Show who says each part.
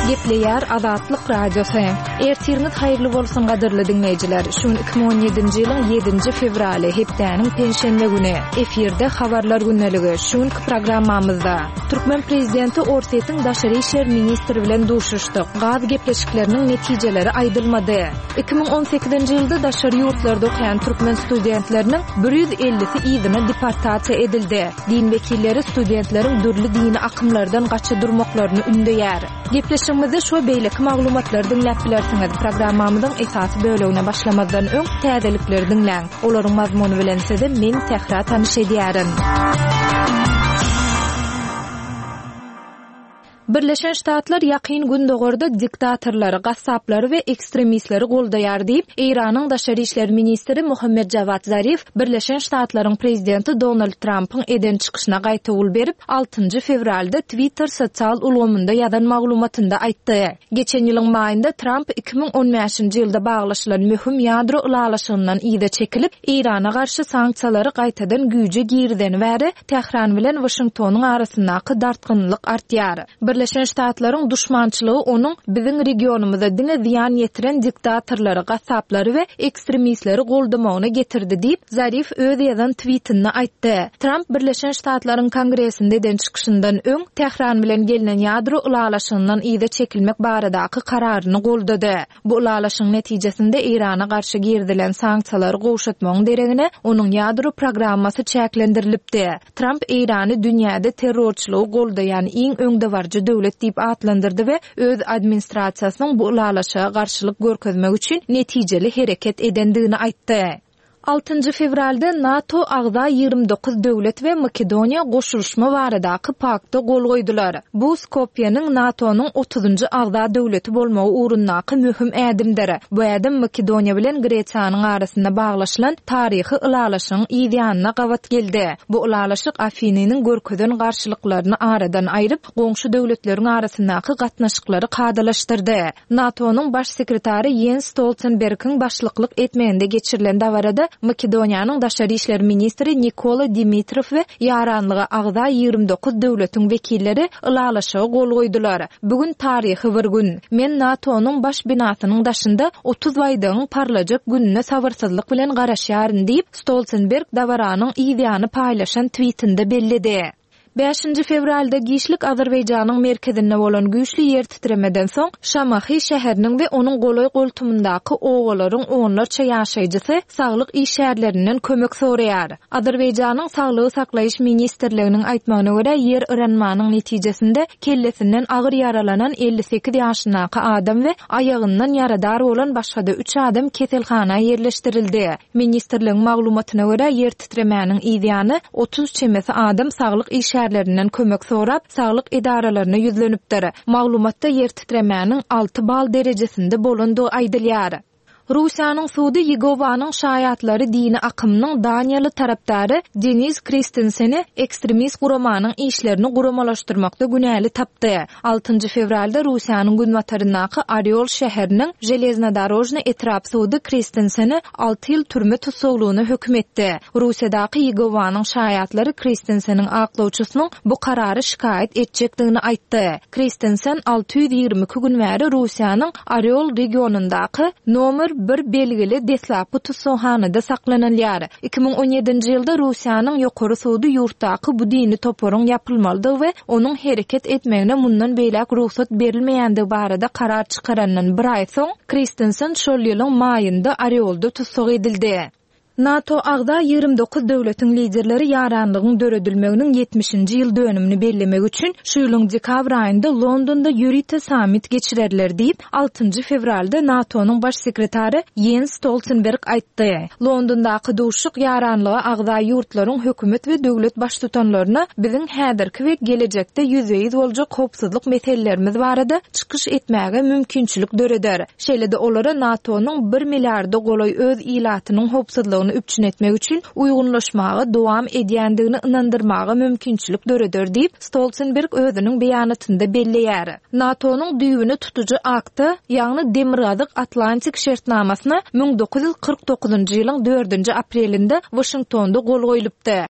Speaker 1: Gepleýär Azatlyk Radiosu. Ertiriniz haýyrly bolsun gadyrly dinleýijiler. Şun 2017-nji ýylyň 7-nji fevraly hepdäniň penşenbe güni efirde habarlar günneligi. Şun programmamyzda Türkmen prezidenti Orsetň daşary işler ministri bilen duşuşdyk. Gaz gepleşikleriniň netijeleri aýdylmady. 2018-nji ýylda daşary ýurtlarda okuyan türkmen studentleriniň 150-si ýygyna deportasiýa edildi. Din wekilleri studentleriň dürli dini akymlardan gaça durmaklaryny ündeýär. Gepleşigimizde şu beýleki maglumatlary dinläp bilersiňiz. Programmamyzyň esasy bölegine başlamazdan öň täzelikleri dinläň. Olaryň mazmuny bilen size men tehra tanyş edýärim. Birleşen Ştatlar ýakyn gün dogorda diktatorlary, gassaplary we ekstremistleri goldaýar diýip Iranyň daşary işler ministri Mohammed Javad Zarif Birleşen Ştatlaryň prezidenti Donald Trump'yň eden çykyşyna gaýta ul berip 6-njy fevralda Twitter sosial ulgamynda ýazan maglumatynda aýtdy. Geçen ýylyň maýynda Trump 2015-nji ýylda baglaşylan möhüm ýadro ulalaşygyndan ýyda çekilip Irana garşy sanksiýalary gaýtadan güýje girden bäri Tehran bilen Washingtonyň arasyndaky dartgynlyk artýar. Birleşen Ştatlaryň düşmançylygy onuň biziň regionumyzda diňe ziýan ýetiren diktatorlary, gassaplary we ekstremistleri goldamagyna getirdi diýip Zarif öz ýazan tweetinde aýtdy. Trump Birleşen Ştatlaryň Kongresinde eden çykyşyndan öň Tehran bilen gelinen ýadro ulalaşygyndan ýyda çekilmek baradaky kararyny goldady. Bu ulalaşygyň netijesinde Irana garşy girdilen sanksiýalary gowşatmagyň deregine onuň ýadro programmasy çäklendirilipdi. Trump Irany dünýäde terrorçylygy goldaýan iň öňde barjy döwlet diýip atlandyrdy we öz administrasiýasynyň bu ulalaşyga garşylyk görkezmek üçin netijeli hereket edendigini aýtdy. 6-njy fevralda NATO agza 29 döwlet we Makedoniýa goşulşma baradaky paktda gol goýdular. Bu Skopje'niň NATO'nyň 30-njy agza döwleti bolmagy urundaky möhüm ädimdir. Bu ädim Makedoniýa bilen Gresiýanyň arasynda baglaşylan taryhy ulalaşygyň ýygyanyna gawat geldi. Bu ulalaşyk Afiniň görkeden garşylyklaryny aradan aýryp, goňşy döwletleriň arasyndaky gatnaşyklary kadalaşdyrdy. NATO'nyň baş sekretary Jens Stoltenbergiň başlyklyk etmeginde geçirilen dawarada Makedoniýanyň daşary işler ministri Nikola Dimitrov we ýaranlyga agza 29 döwletiň wekilleri ulalaşyga gol goýdular. Bugün taryhy bir gün. Men NATO'nyň baş binasynyň daşynda 30 aýdyň parlajak gününe sabyrsyzlyk bilen garaşýaryn diýip Stoltenberg dawaranyň ýygyany paýlaşan tweetinde bellidi. 5-nji fevralda Gişlik Azerbaýjanyň merkezinde bolan güýçli ýer titremeden soň Şamahy şäheriniň we onuň goloý goltumundaky owalaryň onlarça ýaşaýjysy saglyk işärlerinden kömek soraýar. Azerbaýjanyň saglygy saklaýyş ministrliginiň aýtmagyna görä ýer örenmanyň netijesinde kellesinden agyr yaralanan 58 ýaşyndaky adam we ayagyndan yaradar bolan başga da 3 adam keselhana ýerleşdirildi. Ministrligiň maglumatyna görä ýer titremäniň ýygyany 30 çemesi adam saglyk işärlerinden kömek sorap saglyk idaralaryna ýüzlenipdir. Maglumatda ýer titremäniň 6 bal derejesinde bolandygy aýdylýar. Rusiýanyň Suudi Ýegowanyň şaýatlary dini akymynyň Daniýaly tarapdary Denis Kristenseni ekstremist guramanyň işlerini guramalaşdyrmakda günäli tapdy. 6-njy fevralda Rusiýanyň günbataryndaky Oryol şäheriniň Железнодорожный etrapsyny Kristenseni 6 ýyl türme tutsaglygyna hökm etdi. Rusiýadaky Ýegowanyň şaýatlary Kristenseniň aklawçysynyň bu karary şikayet etjekdigini aýtdy. Kristensen 622 gün bäri Rusiýanyň Oryol regionundaky nomer bir belgili deslapy tutsahanada saklanylýar. 2017-nji ýylda Rusiýanyň ýokary sudy ýurtdaky bu dini toporyň ýapylmalydygy we onuň hereket etmegine mundan beýlek ruhsat berilmeýändigi barada karar çykarandan bir aý soň Kristensen şol ýylyň maýynda Oryolda tutsak edildi. NATO agza 29 döwletiň liderleri ýaranlygyň döredilmeginiň 70-nji ýyl dönümini bellemek üçin şu ýylyň dekabr aýynda Londonda ýürite summit geçirerler diýip 6-njy fevralda NATO'nyň baş sekretary Jens Stoltenberg aýtdy. Londondaky duşuk ýaranlyga agza ýurtlaryň hökümet we döwlet baş tutanlaryna biziň häzirki we gelecekde ýüzeýiz boljak howpsuzlyk meselelerimiz barada çykyş etmäge mümkinçilik döreder. Şeýle-de olara NATO'nyň 1 milliarda goloý öz ilatynyň howpsuzlygy üpçün etmek üçin uygunlaşmagy dowam edýändigini inandyrmagy mümkinçilik döredir diýip Stoltenberg özüniň beýanatynda belleýär. NATO'nyň düýbüni tutujy akty, ýagny Demirgazyk Atlantik şertnamasyna 1949-njy ýylyň 4-nji aprelinde Washingtonda gol goýulypdy.